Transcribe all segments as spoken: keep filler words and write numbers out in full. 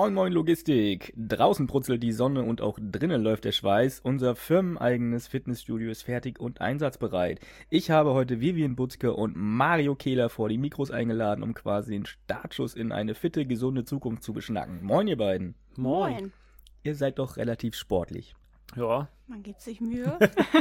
Moin Moin Logistik. Draußen brutzelt die Sonne und auch drinnen läuft der Schweiß. Unser firmeneigenes Fitnessstudio ist fertig und einsatzbereit. Ich habe heute Vivian Butzke und Mario Kehler vor die Mikros eingeladen, um quasi den Startschuss in eine fitte, gesunde Zukunft zu beschnacken. Moin ihr beiden. Moin. Ihr seid doch relativ sportlich. Ja. Man gibt sich Mühe.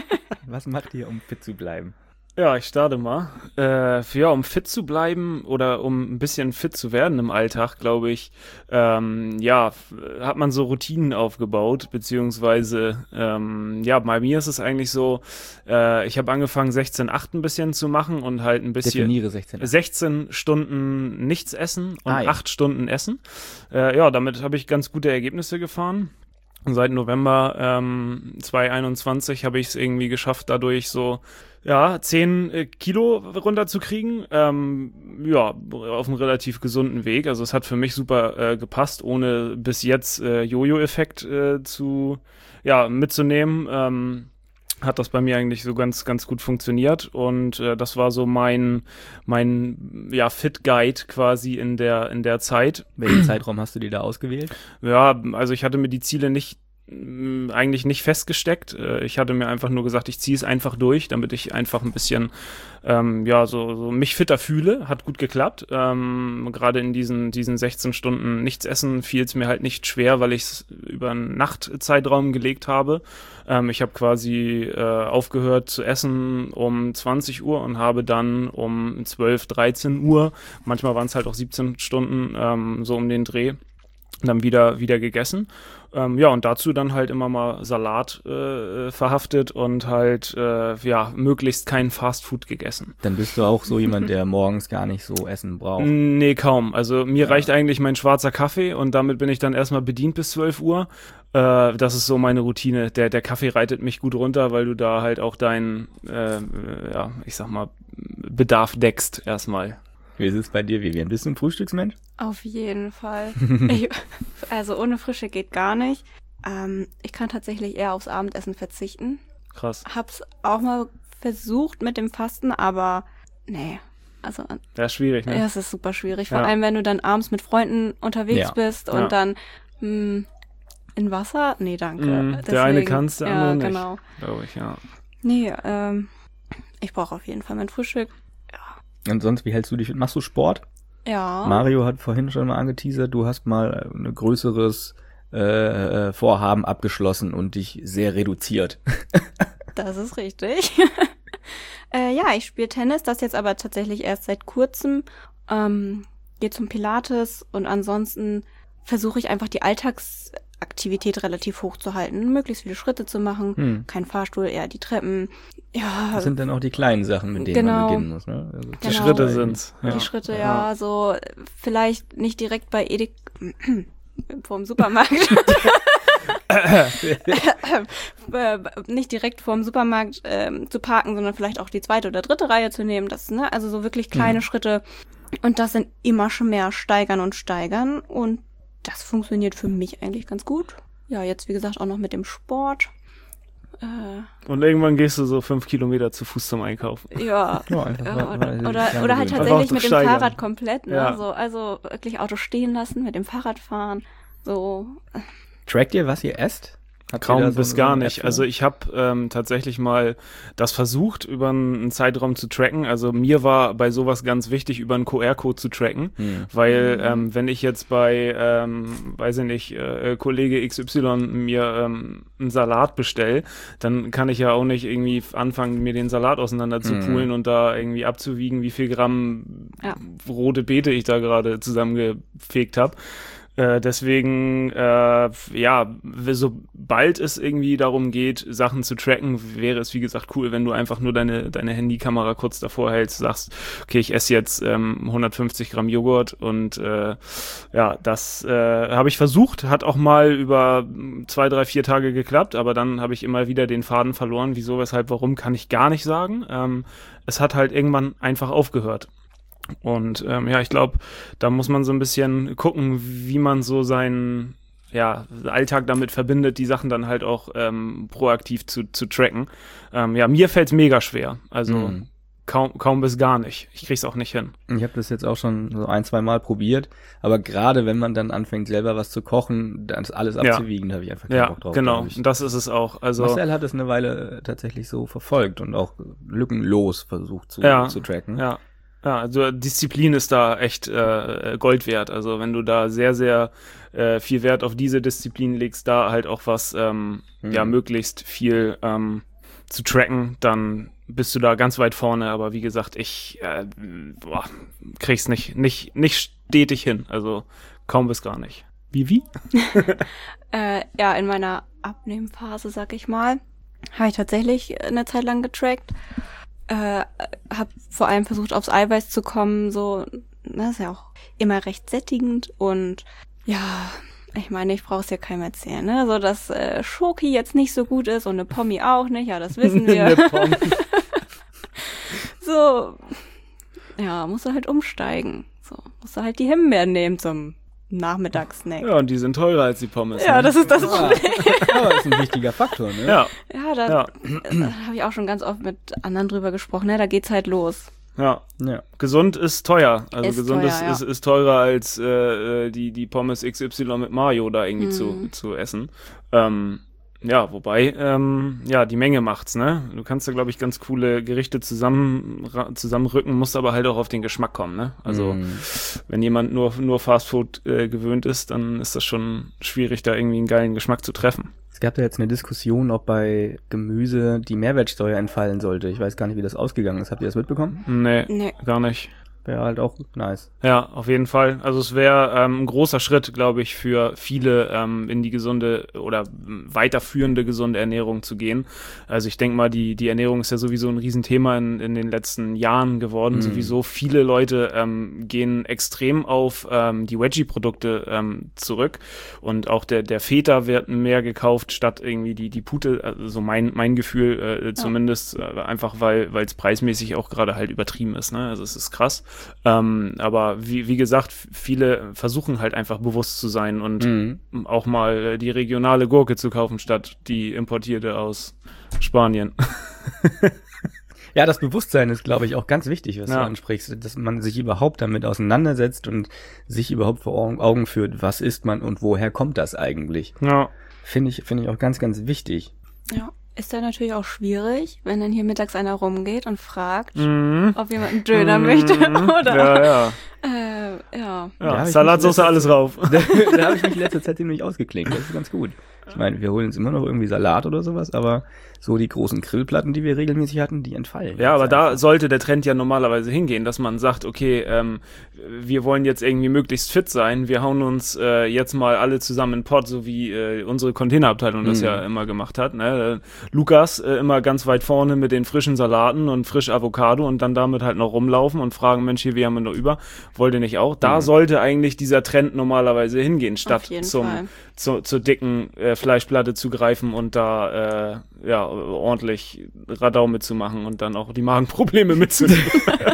Was macht ihr, um fit zu bleiben? Ja, ich starte mal. Äh, ja, um fit zu bleiben oder um ein bisschen fit zu werden im Alltag, glaube ich, ähm, ja, f- hat man so Routinen aufgebaut, beziehungsweise, ähm, ja, bei mir ist es eigentlich so, äh, ich habe angefangen sechzehn acht ein bisschen zu machen und halt ein bisschen Definiere sechzehn. sechzehn Stunden nichts essen und Ah, ja. acht Stunden essen. Äh, ja, damit habe ich ganz gute Ergebnisse gefahren. Und seit November ähm, zwanzig einundzwanzig habe ich es irgendwie geschafft, dadurch so ja zehn äh, Kilo runterzukriegen. Ähm, ja, auf einem relativ gesunden Weg. Also es hat für mich super äh, gepasst, ohne bis jetzt äh, Jojo-Effekt äh, zu ja mitzunehmen. Ähm, hat das bei mir eigentlich so ganz ganz gut funktioniert und äh, das war so mein mein ja Fit Guide quasi in der in der Zeit. Welchen Zeitraum hast du dir da ausgewählt? Ja, also ich hatte mir die Ziele nicht mh, eigentlich nicht festgesteckt. Äh, Ich hatte mir einfach nur gesagt, ich ziehe es einfach durch, damit ich einfach ein bisschen ähm, ja so, so mich fitter fühle. Hat gut geklappt. Ähm, gerade in diesen diesen sechzehn Stunden nichts essen fiel es mir halt nicht schwer, weil ich es über einen Nachtzeitraum gelegt habe. Ähm, ich habe quasi äh, aufgehört zu essen um zwanzig Uhr und habe dann um zwölf, dreizehn Uhr, manchmal waren es halt auch siebzehn Stunden, ähm, so um den Dreh, dann wieder wieder gegessen. Ähm, ja, und dazu dann halt immer mal Salat äh, verhaftet und halt äh, ja möglichst kein Fastfood gegessen. Dann bist du auch so jemand, der morgens gar nicht so Essen braucht. Nee, kaum. Also mir Ja. reicht eigentlich mein schwarzer Kaffee und damit bin ich dann erstmal bedient bis zwölf Uhr. Äh, das ist so meine Routine. Der, der Kaffee reitet mich gut runter, weil du da halt auch deinen, äh, ja, ich sag mal, Bedarf deckst erstmal. Wie ist es bei dir, Vivian? Bist du ein Frühstücksmensch? Auf jeden Fall. Ich, also ohne Frische geht gar nicht. Ähm, ich kann tatsächlich eher aufs Abendessen verzichten. Krass. Hab's auch mal versucht mit dem Fasten, aber nee. Also Ja, schwierig, ne? ja, es ist super schwierig. Vor Ja. allem, wenn du dann abends mit Freunden unterwegs Ja. bist und Ja. dann hm, in Wasser? Nee, danke. Mm, der eine Deswegen- kann's, der ja, andere nicht. Genau. Glaube ich, ja. Nee, ähm, ich brauche auf jeden Fall mein Frühstück. Und sonst, wie hältst du dich fit? Machst du Sport? Ja. Mario hat vorhin schon mal angeteasert, du hast mal ein größeres äh, äh, Vorhaben abgeschlossen und dich sehr reduziert. Das ist richtig. äh, ja, ich spiele Tennis, das jetzt aber tatsächlich erst seit kurzem. Ähm, gehe zum Pilates und ansonsten versuche ich einfach die Alltagsaktivität relativ hoch zu halten, möglichst viele Schritte zu machen, Hm. kein Fahrstuhl, eher die Treppen. Ja, Das sind dann auch die kleinen Sachen, mit denen man Genau. beginnen muss. Ne? Also Die Genau. Schritte sind's. die Ja. Schritte, ja, so vielleicht nicht direkt bei Edik vorm Supermarkt. Äh, nicht direkt vorm Supermarkt ähm, zu parken, sondern vielleicht auch die zweite oder dritte Reihe zu nehmen. Das, ne, also so wirklich kleine Mhm. Schritte. Und das sind immer schon mehr steigern und steigern. Und das funktioniert für mich eigentlich ganz gut. Ja, jetzt wie gesagt auch noch mit dem Sport. Äh, Und irgendwann gehst du so fünf Kilometer zu Fuß zum Einkaufen. ja. Ja, einfach Ja, mal- oder, mal- oder, mal oder halt gewöhnen. Einfach tatsächlich auch mit dem steigern. Fahrrad komplett, ne? Ja. So, also wirklich Auto stehen lassen, mit dem Fahrrad fahren. So. Trackt ihr, was ihr esst? Habt ihr Kaum da so- bis so gar eine nicht. App Also für? ich habe ähm, tatsächlich mal das versucht, über einen Zeitraum zu tracken. Also mir war bei sowas ganz wichtig, über einen Q R-Code zu tracken, Hm. weil ähm, wenn ich jetzt bei, ähm, weiß ich nicht, äh, Kollege X Y mir ähm, einen Salat bestell, dann kann ich ja auch nicht irgendwie anfangen, mir den Salat auseinander zu Mhm. poolen und da irgendwie abzuwiegen, wie viel Gramm Ja. rote Beete ich da gerade zusammengefegt habe. Äh, deswegen, äh, ja, sobald es irgendwie darum geht, Sachen zu tracken, wäre es, wie gesagt, cool, wenn du einfach nur deine, deine Handykamera kurz davor hältst, sagst, okay, ich esse jetzt ähm, hundertfünfzig Gramm Joghurt und äh, ja, das äh, habe ich versucht, hat auch mal über zwei, drei, vier Tage geklappt, aber dann habe ich immer wieder den Faden verloren. Wieso, weshalb, warum, kann ich gar nicht sagen. Ähm, es hat halt irgendwann einfach aufgehört. Und ähm, ja, ich glaube, da muss man so ein bisschen gucken, wie man so seinen ja, Alltag damit verbindet, die Sachen dann halt auch ähm, proaktiv zu, zu tracken. Ähm, ja, mir fällt's mega schwer. Also Mhm. kaum, kaum bis gar nicht. Ich krieg's auch nicht hin. Ich habe das jetzt auch schon so ein, zwei Mal probiert, aber gerade wenn man dann anfängt, selber was zu kochen, dann ist alles abzuwiegen, da habe ich einfach keinen Ja, Bock drauf. genau. glaub ich. Das ist es auch. Also Marcel hat es eine Weile äh, tatsächlich so verfolgt und auch lückenlos versucht zu, Ja, zu tracken. ja. Ja, also Disziplin ist da echt äh, Gold wert. Also wenn du da sehr, sehr äh, viel Wert auf diese Disziplin legst, da halt auch was, ähm, Mhm. ja, möglichst viel ähm, zu tracken, dann bist du da ganz weit vorne. Aber wie gesagt, ich äh, boah, krieg's nicht, nicht, nicht stetig hin. Also kaum bis gar nicht. Wie, wie? Äh, ja, in meiner Abnehmphase, sag ich mal, habe ich tatsächlich eine Zeit lang getrackt. Äh, habe vor allem versucht, aufs Eiweiß zu kommen, so, das ist ja auch immer recht sättigend und ja, ich meine, ich brauche es ja keinem erzählen, ne, so, dass äh, Schoki jetzt nicht so gut ist und eine Pommi auch nicht, ja, das wissen wir. Eine Pommes. So, ja, musst du halt umsteigen, so, musst du halt die Himbeeren nehmen zum Nachmittagssnack. Ja, und die sind teurer als die Pommes. Ja, ne? das ist das Ja. Problem. Aber das ist ein wichtiger Faktor, ne? Ja, Ja, da, ja, da habe ich auch schon ganz oft mit anderen drüber gesprochen, ne, da geht's halt los. ja. Ja. Gesund ist teuer. Also Ist gesund teuer, ist, ja. ist, ist teurer als äh, die, die Pommes X Y mit Mayo da irgendwie zu, Mhm. zu essen. Ähm, ja, wobei, ähm, ja, die Menge macht's, ne? Du kannst da, glaube ich, ganz coole Gerichte zusammen, ra- zusammenrücken, musst aber halt auch auf den Geschmack kommen, ne? Also, Mhm. wenn jemand nur, nur Fast Food äh, gewöhnt ist, dann ist das schon schwierig, da irgendwie einen geilen Geschmack zu treffen. Es gab da jetzt eine Diskussion, ob bei Gemüse die Mehrwertsteuer entfallen sollte. Ich weiß gar nicht, wie das ausgegangen ist. Habt ihr das mitbekommen? Nee, Nee. gar nicht. Wäre halt auch nice. Ja, auf jeden Fall. Also es wäre ähm, ein großer Schritt, glaube ich, für viele ähm, in die gesunde oder weiterführende gesunde Ernährung zu gehen. Also ich denke mal, die die Ernährung ist ja sowieso ein Riesenthema in, in den letzten Jahren geworden. Mhm. Sowieso viele Leute ähm, gehen extrem auf ähm, die Veggie-Produkte ähm, zurück und auch der der Feta wird mehr gekauft statt irgendwie die die Pute. Also so mein mein Gefühl äh, zumindest äh, einfach weil weil es preismäßig auch gerade halt übertrieben ist. Ne? Also es ist krass. Ähm, aber wie, wie gesagt, f- viele versuchen halt einfach bewusst zu sein und Mhm. auch mal äh, die regionale Gurke zu kaufen, statt die importierte aus Spanien. Ja, das Bewusstsein ist, glaube ich, auch ganz wichtig, was Ja. du ansprichst, dass man sich überhaupt damit auseinandersetzt und sich überhaupt vor Augen- Augen führt, was isst man und woher kommt das eigentlich. Ja, Finde ich, finde ich auch ganz, ganz wichtig. Ja, ist dann natürlich auch schwierig, wenn dann hier mittags einer rumgeht und fragt, mhm. ob jemand einen Döner Mhm. möchte, oder? Ja, ja. Äh, ja. Da ja. hab ich Salatsauce, mich alles rauf. Da, da habe ich mich in letzter Zeit ziemlich ausgeklinkt. Das ist ganz gut. Ich meine, wir holen uns immer noch irgendwie Salat oder sowas, aber so die großen Grillplatten, die wir regelmäßig hatten, die entfallen. Ja, aber jetzt da einfach. sollte der Trend ja normalerweise hingehen, dass man sagt, okay, ähm, wir wollen jetzt irgendwie möglichst fit sein, wir hauen uns äh, jetzt mal alle zusammen in den Pott, so wie äh, unsere Containerabteilung das Mhm. ja immer gemacht hat. Ne? Äh, Lukas äh, immer ganz weit vorne mit den frischen Salaten und frisch Avocado und dann damit halt noch rumlaufen und fragen, Mensch, hier, wir haben noch über, wollt ihr nicht auch? Da Mhm. sollte eigentlich dieser Trend normalerweise hingehen, statt Auf jeden zum Fall. zu, zur dicken äh, Fleischplatte zu greifen und da äh, ja ordentlich Radau mitzumachen und dann auch die Magenprobleme mitzunehmen.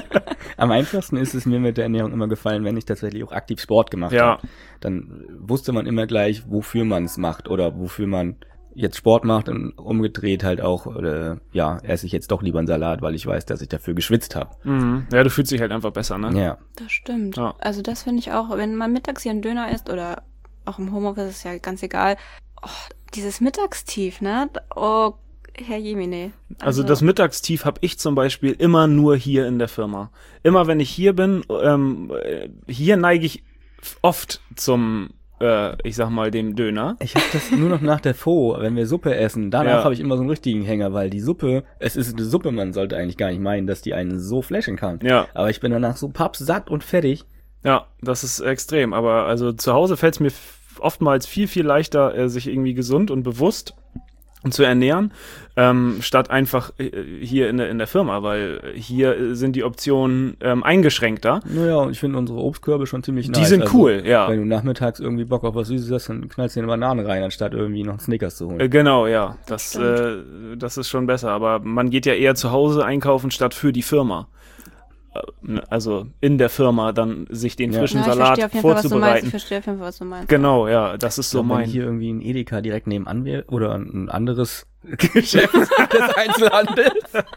Am einfachsten ist es mir mit der Ernährung immer gefallen, wenn ich tatsächlich auch aktiv Sport gemacht Ja. habe. Dann wusste man immer gleich, wofür man es macht oder wofür man jetzt Sport macht und umgedreht halt auch, oder, ja, esse ich jetzt doch lieber einen Salat, weil ich weiß, dass ich dafür geschwitzt habe. Mhm. Ja, du fühlst dich halt einfach besser, ne? Ja. Das stimmt. Ja. Also das finde ich auch, wenn man mittags hier einen Döner isst oder auch im Homeoffice, ist ja ganz egal. Oh, dieses Mittagstief, ne? Oh, Herr Jemine. Also das Mittagstief habe ich zum Beispiel immer nur hier in der Firma. Immer wenn ich hier bin, ähm, äh, hier neige ich oft zum, äh, ich sag mal, dem Döner. Ich habe das nur noch nach der Faux, wenn wir Suppe essen. Danach Ja. habe ich immer so einen richtigen Hänger, weil die Suppe, es ist eine Suppe, man sollte eigentlich gar nicht meinen, dass die einen so flashen kann. Ja. Aber ich bin danach so pappsatt und fertig. Ja, das ist extrem. Aber also zu Hause fällt es mir f- oftmals viel, viel leichter, äh, sich irgendwie gesund und bewusst zu ernähren, ähm, statt einfach äh, hier in der, in der Firma, weil hier äh, sind die Optionen ähm, eingeschränkter. Naja, und ich finde unsere Obstkörbe schon ziemlich Die nice. sind Also, cool, ja. Wenn du nachmittags irgendwie Bock auf was Süßes hast, dann knallst du dir eine Banane rein, anstatt irgendwie noch einen Snickers zu holen. Äh, genau, ja. Das, Das äh, das ist schon besser. Aber man geht ja eher zu Hause einkaufen statt für die Firma. also in der Firma dann sich den Ja. frischen Ja, ich Salat verstehe auf jeden Fall, was du meinst. vorzubereiten. Ich verstehe auf jeden Fall, was du meinst. Genau, ja, das ist so So, wenn mein. hier irgendwie ein Edeka direkt nebenan wäre oder ein anderes Geschäft des Einzelhandels,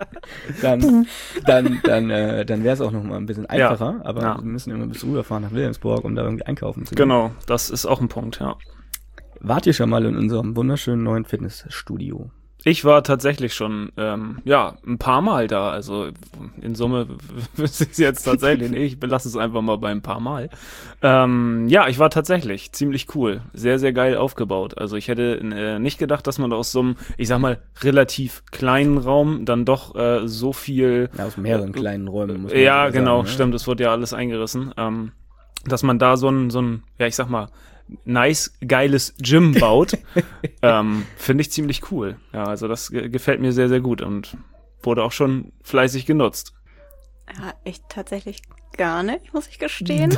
dann, dann, dann, äh, dann wäre es auch noch mal ein bisschen einfacher. Ja. Aber Ja. wir müssen immer bis rüberfahren nach Wilhelmsburg, um da irgendwie einkaufen zu gehen. Genau, das ist auch ein Punkt, ja. Wart ihr schon mal in unserem wunderschönen neuen Fitnessstudio? Ich war tatsächlich schon, ähm, ja, ein paar Mal da. Also in Summe wüsste ich es jetzt tatsächlich nicht. Ich belasse es einfach mal bei ein paar Mal. Ähm, ja, ich war tatsächlich ziemlich cool. Sehr, sehr geil aufgebaut. Also ich hätte äh, nicht gedacht, dass man aus so einem, ich sag mal, relativ kleinen Raum dann doch äh, so viel... Ja, aus mehreren kleinen Räumen. Muss man Ja, sogar genau, sagen, ne? stimmt. Es wurde ja alles eingerissen. Ähm, dass man da so ein, so ein, ja, ich sag mal, nice, geiles Gym baut, ähm, finde ich ziemlich cool. Ja, also das ge- gefällt mir sehr, sehr gut und wurde auch schon fleißig genutzt. Ja, ich tatsächlich gar nicht, muss ich gestehen.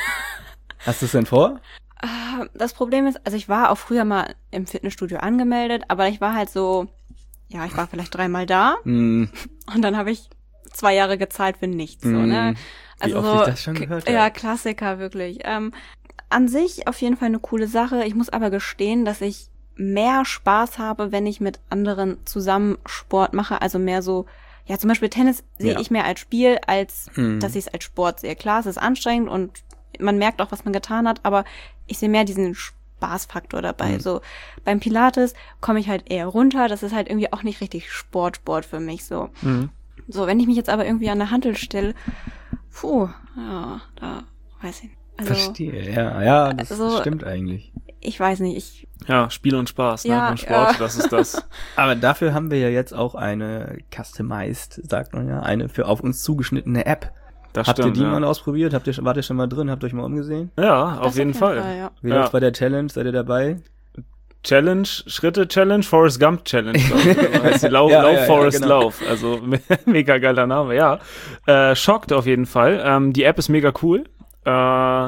Hast du es denn vor? Äh, Das Problem ist, also ich war auch früher mal im Fitnessstudio angemeldet, aber ich war halt so, ja, ich war vielleicht dreimal da Hm, und dann habe ich zwei Jahre gezahlt für nichts, so, ne? hm, wie oft so, ich das schon gehört Ja, habe. Klassiker, wirklich. Ähm, an sich auf jeden Fall eine coole Sache. Ich muss aber gestehen, dass ich mehr Spaß habe, wenn ich mit anderen zusammen Sport mache. Also mehr so, ja, zum Beispiel Tennis sehe Ja. ich mehr als Spiel, als Hm. dass ich es als Sport sehe. Klar, es ist anstrengend und man merkt auch, was man getan hat, aber ich sehe mehr diesen Spaßfaktor dabei. Mhm. So beim Pilates komme ich halt eher runter. Das ist halt irgendwie auch nicht richtig Sport, Sport für mich so. Mhm. So, wenn ich mich jetzt aber irgendwie an der Hantel stelle, puh, ja, da weiß ich nicht. Also, Verstehe, ja, ja, das also- stimmt eigentlich. ich weiß nicht, ich, Ja, Spiel und Spaß, ne? Ja, Beim Sport, ja. das ist das. Aber dafür haben wir ja jetzt auch eine customized, sagt man ja, eine für auf uns zugeschnittene App. Das Habt stimmt, ihr die ja. mal ausprobiert? Habt ihr, wart ihr schon mal drin? Habt ihr euch mal umgesehen? Ja, auf das jeden Fall. ja. Wie Ja. läuft's bei der Challenge? Seid ihr dabei? Challenge, Schritte-Challenge, Forrest Gump-Challenge. glaub ich. Also heißt die Lauf, Ja, Lauf ja, ja, Forrest, genau. Lauf. Also mega geiler Name, ja. Äh, schockt auf jeden Fall. Ähm, die App ist mega cool. Äh,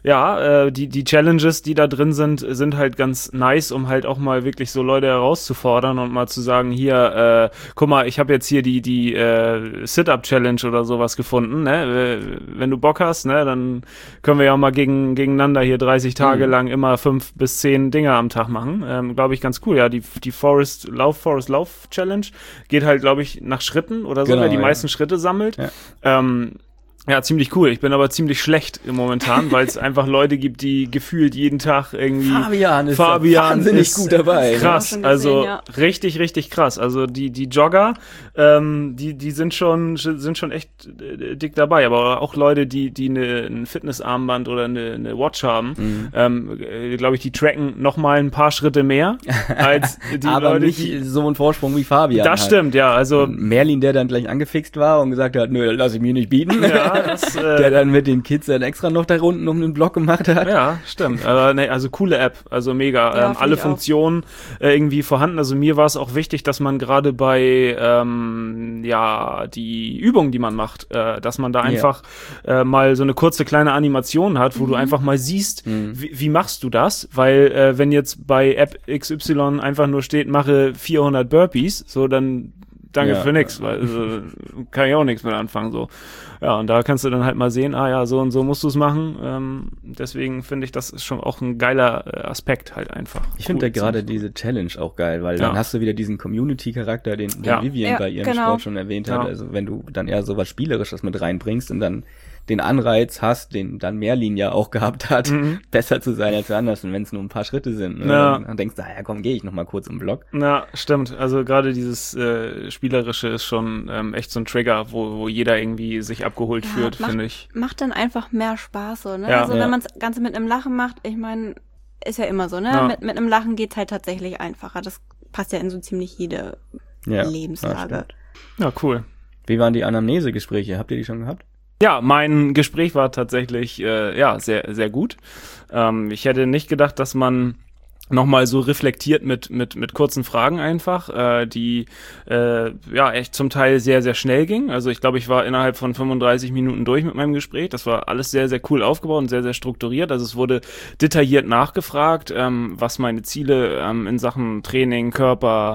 ja, äh, die, die Challenges, die da drin sind, sind halt ganz nice, um halt auch mal wirklich so Leute herauszufordern und mal zu sagen, hier, äh, guck mal, ich habe jetzt hier die, die äh, Sit-Up-Challenge oder sowas gefunden, ne? Äh, Wenn du Bock hast, ne, dann können wir ja mal gegen, gegeneinander hier dreißig Tage Mhm. lang immer fünf bis zehn Dinge am Tag machen. Ähm, glaube ich, ganz cool. Ja, die, die Forest Lauf, Forest Lauf Challenge geht halt, glaube ich, nach Schritten oder so, Genau, wer die ja. meisten Schritte sammelt. Ja. Ähm, Ja, ziemlich cool. Ich bin aber ziemlich schlecht im momentan, weil es einfach Leute gibt, die gefühlt jeden Tag irgendwie... Fabian ist Fabian wahnsinnig ist gut dabei. Krass. Krass, Auch schon also gesehen, ja. richtig, richtig krass. Also die die Jogger, ähm, die die sind schon sind schon echt äh, dick dabei. Aber auch Leute, die die eine, ein Fitnessarmband oder eine, eine Watch haben, Mhm. ähm, äh, glaube ich, die tracken noch mal ein paar Schritte mehr als die Aber Leute, nicht die... so einen Vorsprung wie Fabian. Das hat. stimmt, ja. Also Und Merlin, der dann gleich angefixt war und gesagt hat, nö, das lass ich mir nicht bieten. ja, das, äh, Der dann mit den Kids dann extra noch da unten um den Block gemacht hat. Ja, stimmt. Aber nee, also coole App, also mega. Ja, ähm, find alle ich auch. Funktionen äh, irgendwie vorhanden. Also mir war es auch wichtig, dass man gerade bei ähm, ja die Übungen, die man macht, äh, dass man da Ja. einfach äh, mal so eine kurze kleine Animation hat, wo du Mhm. einfach mal siehst, Mhm. wie, wie machst du das? Weil äh, wenn jetzt bei App X Y einfach nur steht, mache vierhundert Burpees, so dann danke Ja, für nix, ja. weil also, kann ich auch nichts mit anfangen so. Ja, und da kannst du dann halt mal sehen, ah ja, so und so musst du es machen. Ähm, deswegen finde ich, das ist schon auch ein geiler äh, Aspekt halt einfach. Ich finde Cool, ja gerade ziemlich diese Challenge auch geil, weil Ja. dann hast du wieder diesen Community-Charakter, den, den Ja. Vivian Ja, bei ihrem genau. Sport schon erwähnt hat. Ja. Also wenn du dann eher so was Spielerisches mit reinbringst und dann den Anreiz hast, den dann Merlin ja auch gehabt hat, Mhm. besser zu sein als woanders. Und wenn es nur ein paar Schritte sind, ne, Ja. dann, dann denkst du, ah, ja komm, gehe ich noch mal kurz im Block. Ja, stimmt. Also gerade dieses äh, Spielerische ist schon ähm, echt so ein Trigger, wo, wo jeder irgendwie sich abgeholt Ja, fühlt, macht- finde ich. macht dann einfach mehr Spaß so, ne? Ja. also Ja. wenn man das Ganze mit einem Lachen macht, ich meine, ist ja immer so, ne? Ja. Mit, mit einem Lachen geht's halt tatsächlich einfacher. Das passt ja in so ziemlich jede Ja, Lebenslage. ja, stimmt. Ja, cool. Wie waren die Anamnesegespräche? Habt ihr die schon gehabt? Ja, mein Gespräch war tatsächlich äh, ja sehr sehr gut. Ähm, ich hätte nicht gedacht, dass man nochmal so reflektiert mit mit mit kurzen Fragen einfach, äh, die äh, ja echt zum Teil sehr sehr schnell ging. Also ich glaube, ich war innerhalb von fünfunddreißig Minuten durch mit meinem Gespräch. Das war alles sehr sehr cool aufgebaut und sehr sehr strukturiert. Also es wurde detailliert nachgefragt, ähm, was meine Ziele ähm, in Sachen Training, Körper,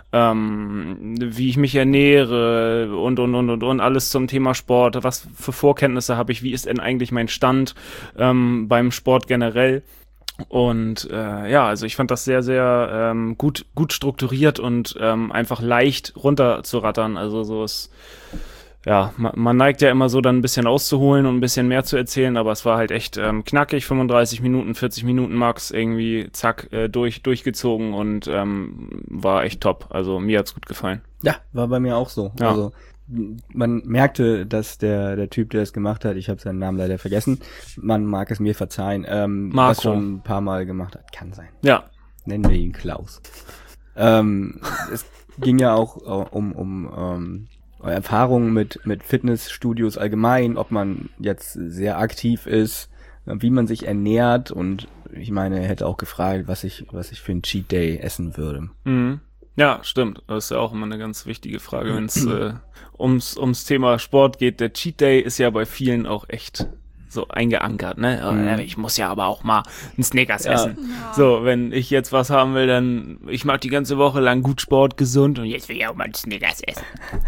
ähm, wie ich mich ernähre und, und, und, und, und alles zum Thema Sport. Was für Vorkenntnisse habe ich? Wie ist denn eigentlich mein Stand ähm, beim Sport generell? Und äh, ja, also ich fand das sehr, sehr ähm, gut, gut strukturiert und ähm, einfach leicht runterzurattern. Also so ist, ja, man, man neigt ja immer so dann ein bisschen auszuholen und ein bisschen mehr zu erzählen, aber es war halt echt ähm, knackig, fünfunddreißig Minuten, vierzig Minuten max, irgendwie zack, äh, durch, durchgezogen und ähm, war echt top. Also mir hat's gut gefallen. Ja, war bei mir auch so. Ja. Also man merkte, dass der der Typ, der es gemacht hat, ich habe seinen Namen leider vergessen, man mag es mir verzeihen, ähm, Marco. das schon ein paar Mal gemacht hat. Kann sein. Ja. Nennen wir ihn Klaus. ähm, es ging ja auch äh, um um ähm, Erfahrungen mit mit Fitnessstudios allgemein, ob man jetzt sehr aktiv ist, wie man sich ernährt und ich meine, er hätte auch gefragt, was ich was ich für ein Cheat Day essen würde. Mhm. Ja, stimmt. Das ist ja auch immer eine ganz wichtige Frage, wenn es äh, ums, ums Thema Sport geht. Der Cheat Day ist ja bei vielen auch echt so eingeankert, ne? Mhm. Ich muss ja aber auch mal einen Snickers Ja. essen. So, wenn ich jetzt was haben will, dann, ich mache die ganze Woche lang gut Sport, gesund und jetzt will ich auch mal einen Snickers essen.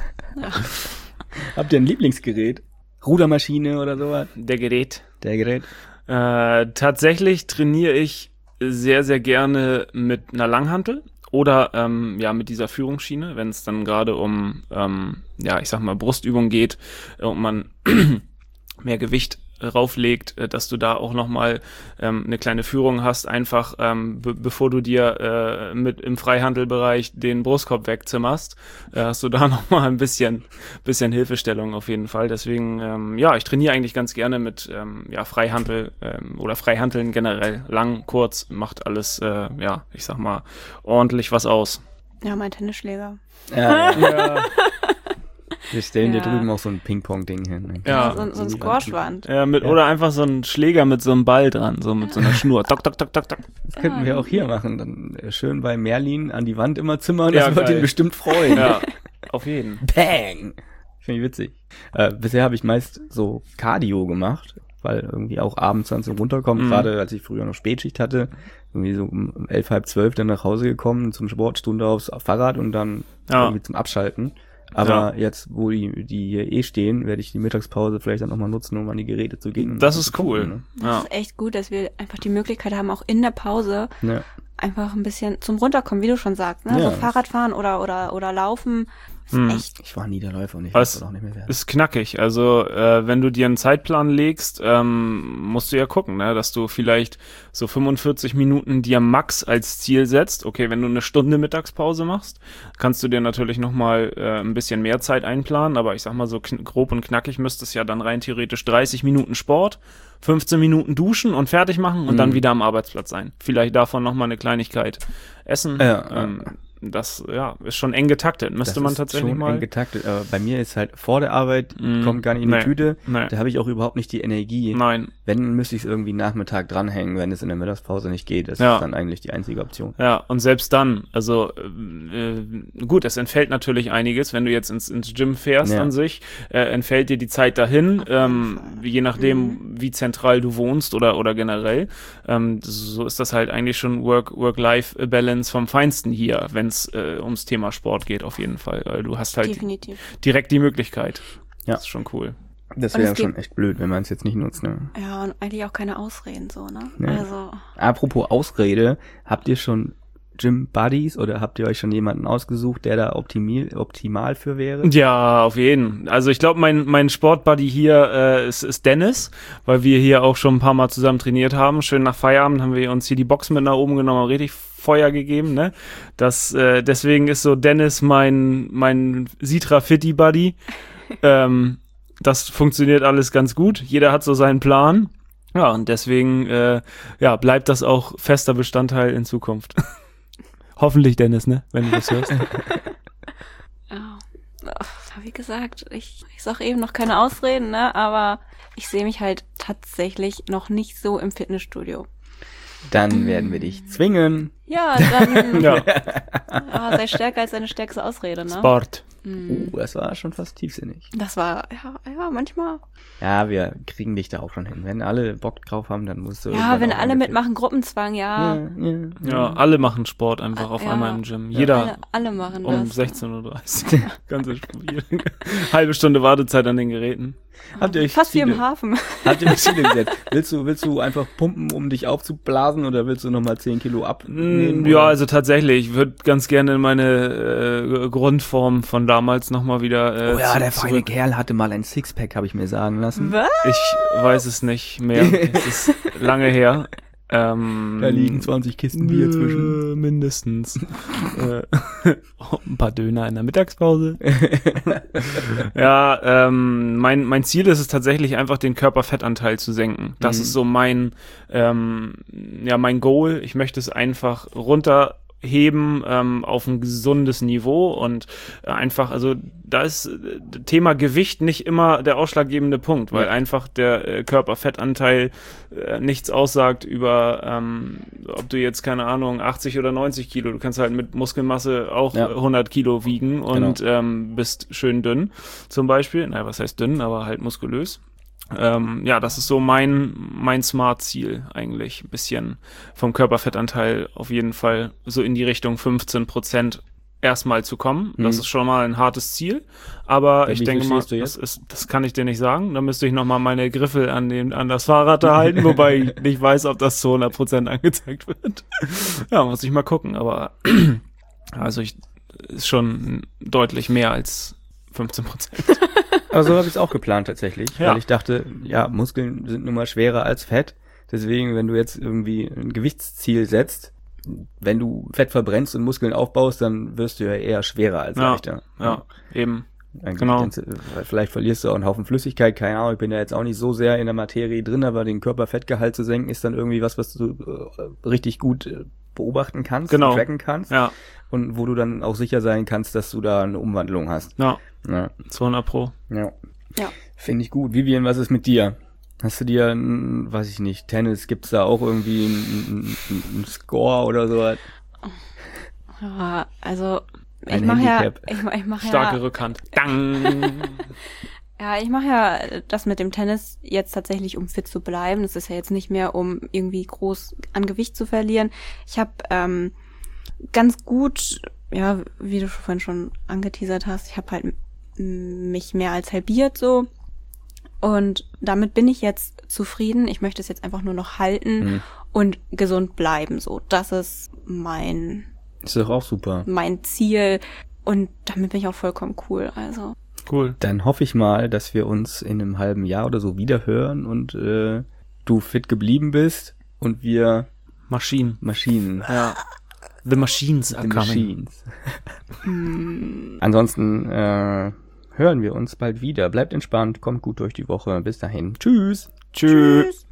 Habt ihr ein Lieblingsgerät? Rudermaschine oder sowas? Der Gerät. Der Gerät? Äh, tatsächlich trainiere ich sehr, sehr gerne mit einer Langhantel. Oder ähm, ja mit dieser Führungsschiene, wenn es dann gerade um, ähm, ja ich sag mal, Brustübung geht äh, und man mehr Gewicht rauflegt, äh, dass du da auch nochmal ähm, eine kleine Führung hast, einfach ähm, be- bevor du dir äh, mit im Freihandelbereich den Brustkorb wegzimmerst, äh, hast du da nochmal ein bisschen bisschen Hilfestellung auf jeden Fall. Deswegen, ähm, ja, ich trainiere eigentlich ganz gerne mit ähm, ja Freihandel ähm, oder Freihandeln generell. Lang, kurz, macht alles, äh, ja, ich sag mal, ordentlich was aus. Ja, mein Tennisschläger. Ja, Ja, wir stellen Ja. dir drüben auch so ein Ping-Pong-Ding hin. Ja. So, so ein Squashwand. äh, mit, Ja. oder einfach so ein Schläger mit so einem Ball dran, so mit so einer Schnur. Tok, tok, tok, tok, tok. Das könnten wir auch hier machen. Dann äh, schön bei Merlin an die Wand immer zimmern. Ja, Das wird geil. ihn bestimmt freuen. Ja, auf jeden. Bang! Finde ich witzig. Äh, bisher habe ich meist so Cardio gemacht, weil irgendwie auch abends dann so runterkommen. Mhm. Gerade als ich früher noch Spätschicht hatte, irgendwie so um elf, halb zwölf dann nach Hause gekommen, zum Sportstunde aufs Fahrrad und dann Ja. irgendwie zum Abschalten. Aber jetzt, wo die, die hier eh stehen, werde ich die Mittagspause vielleicht dann nochmal nutzen, um an die Geräte zu gehen. und Das zu ist gucken, cool. Das Ja. ist echt gut, dass wir einfach die Möglichkeit haben, auch in der Pause Ne? Ja. einfach ein bisschen zum Runterkommen, wie du schon sagst, ne? Ja. So Fahrradfahren oder, oder, oder Laufen. Ist Hm. echt. Ich war nie der Läufer und ich Was- weiß auch nicht mehr werden. Ist knackig. Also äh, wenn du dir einen Zeitplan legst, ähm, musst du ja gucken, ne, dass du vielleicht so fünfundvierzig Minuten dir max als Ziel setzt. Okay, wenn du eine Stunde Mittagspause machst, kannst du dir natürlich nochmal äh, ein bisschen mehr Zeit einplanen. Aber ich sag mal so kn- grob und knackig müsste es ja dann rein theoretisch dreißig Minuten Sport, fünfzehn Minuten duschen und fertig machen und Mhm. dann wieder am Arbeitsplatz sein. Vielleicht davon nochmal eine Kleinigkeit essen. Ja, ähm, das ja ist schon eng getaktet. Müsste Das man ist tatsächlich schon mal. eng getaktet. Aber bei mir ist halt vor der Arbeit, Mm, kommt gar nicht in die nee, Tüte. nee. Da habe ich auch überhaupt nicht die Energie. Nein. Wenn, müsste ich es irgendwie Nachmittag dranhängen, wenn es in der Mittagspause nicht geht. Das Ja. ist dann eigentlich die einzige Option. Ja, und selbst dann, also äh, gut, es entfällt natürlich einiges, wenn du jetzt ins, ins Gym fährst Ja. an sich, äh, entfällt dir die Zeit dahin, ähm, Fall. je nachdem, Mhm. wie zentral du wohnst oder oder generell. Ähm, so ist das halt eigentlich schon Work Work-Life-Balance vom Feinsten hier, wenn es äh, ums Thema Sport geht, auf jeden Fall. Weil du hast halt Definitiv. direkt die Möglichkeit. Ja. Das ist schon cool. Das Und wäre es schon gibt- echt blöd, wenn man es jetzt nicht nutzt. Ne? Ja, und eigentlich auch keine Ausreden, so, ne? Nee. Also, Apropos Ausrede, habt ihr schon Gym Buddies oder habt ihr euch schon jemanden ausgesucht, der da optimal, optimal für wäre? Ja, auf jeden. Also ich glaube, mein, mein Sportbuddy hier äh, ist, ist Dennis, weil wir hier auch schon ein paar Mal zusammen trainiert haben. Schön nach Feierabend haben wir uns hier die Box mit nach oben genommen, richtig Feuer gegeben, ne? Das, äh, deswegen ist so Dennis mein, mein Sitra Fitty Buddy. ähm, das funktioniert alles ganz gut. Jeder hat so seinen Plan. Ja, und deswegen äh, ja, bleibt das auch fester Bestandteil in Zukunft. Hoffentlich, Dennis, ne? Wenn du das hörst. ja. Ach, wie gesagt, ich, ich sag eben noch keine Ausreden, ne? Aber ich sehe mich halt tatsächlich noch nicht so im Fitnessstudio. Dann werden wir dich zwingen. Ja, dann Ja, ah, sei stärker als deine stärkste Ausrede, ne? Sport. Oh, das war schon fast tiefsinnig. Das war, ja, ja, manchmal. Ja, wir kriegen dich da auch schon hin. Wenn alle Bock drauf haben, dann musst du... Ja, wenn alle ungefähr- mitmachen, Gruppenzwang, ja. Ja, ja, Ja, alle machen Sport einfach auf Ja. einmal im Gym. Jeder Alle, alle machen um das. sechzehn Uhr dreißig. Ganz stabil. Halbe Stunde Wartezeit an den Geräten. Habt ihr euch Fast wie Ziele- im Hafen. Habt ihr euch Ziele gesetzt? Willst du, willst du einfach pumpen, um dich aufzublasen, oder willst du nochmal zehn Kilo abnehmen? Mm, Ja, oder? also tatsächlich, ich würde ganz gerne meine äh, Grundform von damals nochmal wieder äh, Oh ja, zu- der feine zurück. Kerl hatte mal ein Sixpack, habe ich mir sagen lassen. Was? Ich weiß es nicht mehr. Es ist lange her. Ähm, Da liegen zwanzig Kisten Bier zwischen. äh, Mindestens. äh, ein paar Döner in der Mittagspause. Ja, ähm, mein, mein Ziel ist es tatsächlich einfach, den Körperfettanteil zu senken. Das Mhm. ist so mein, ähm, ja, mein Goal. Ich möchte es einfach runterheben ähm, auf ein gesundes Niveau und äh, einfach, also da ist äh, Thema Gewicht nicht immer der ausschlaggebende Punkt, weil Ja. einfach der äh, Körperfettanteil äh, nichts aussagt über, ähm, ob du jetzt, keine Ahnung, achtzig oder neunzig Kilo, du kannst halt mit Muskelmasse auch Ja. äh, hundert Kilo wiegen und Genau. ähm, bist schön dünn, zum Beispiel. Naja, was heißt dünn, aber halt muskulös. Ähm, ja, das ist so mein, mein Smart-Ziel eigentlich. Ein bisschen vom Körperfettanteil auf jeden Fall so in die Richtung fünfzehn Prozent erstmal zu kommen. Das Mhm. ist schon mal ein hartes Ziel. Aber Bei ich wie denke viel mal, stehst du das, jetzt? ist, das kann ich dir nicht sagen. Da müsste ich nochmal meine Griffel an, den, an das Fahrrad da halten, wobei ich nicht weiß, ob das zu hundert Prozent angezeigt wird. Ja, muss ich mal gucken. Aber also ich ist schon deutlich mehr als fünfzehn Prozent. Aber so habe ich es auch geplant tatsächlich, Ja. weil ich dachte, ja, Muskeln sind nun mal schwerer als Fett. Deswegen, wenn du jetzt irgendwie ein Gewichtsziel setzt, wenn du Fett verbrennst und Muskeln aufbaust, dann wirst du ja eher schwerer als Ja, leichter. Ja, eben. Dann genau. dann- Vielleicht verlierst du auch einen Haufen Flüssigkeit, keine Ahnung, ich bin ja jetzt auch nicht so sehr in der Materie drin, aber den Körperfettgehalt zu senken ist dann irgendwie was, was du äh, richtig gut äh, beobachten kannst, Genau. tracken kannst Ja, und wo du dann auch sicher sein kannst, dass du da eine Umwandlung hast. ja, Ja, zweihundert Pro. ja. Ja. Finde ich gut. Vivian, was ist mit dir? Hast du dir, ein, weiß ich nicht, Tennis, gibt's da auch irgendwie einen ein Score oder so? Ja, also ich Ein mache ja, Handicap. ich, mach- ich mache Starke ja, Rückhand. Dang. ja, ich mache ja das mit dem Tennis jetzt tatsächlich, um fit zu bleiben. Das ist ja jetzt nicht mehr, um irgendwie groß an Gewicht zu verlieren. Ich habe ähm, ganz gut, ja, wie du vorhin schon angeteasert hast, ich habe halt m- mich mehr als halbiert so. Und damit bin ich jetzt zufrieden. Ich möchte es jetzt einfach nur noch halten Mhm. und gesund bleiben. So, das ist mein Ist doch auch super. mein Ziel. Und damit bin ich auch vollkommen cool. Also Cool. Dann hoffe ich mal, dass wir uns in einem halben Jahr oder so wieder hören und äh, du fit geblieben bist und wir Maschinen. Maschinen. Ja. The Machines are The coming. Machines. Ansonsten äh, hören wir uns bald wieder. Bleibt entspannt, kommt gut durch die Woche. Bis dahin. Tschüss. Tschüss. tschüss.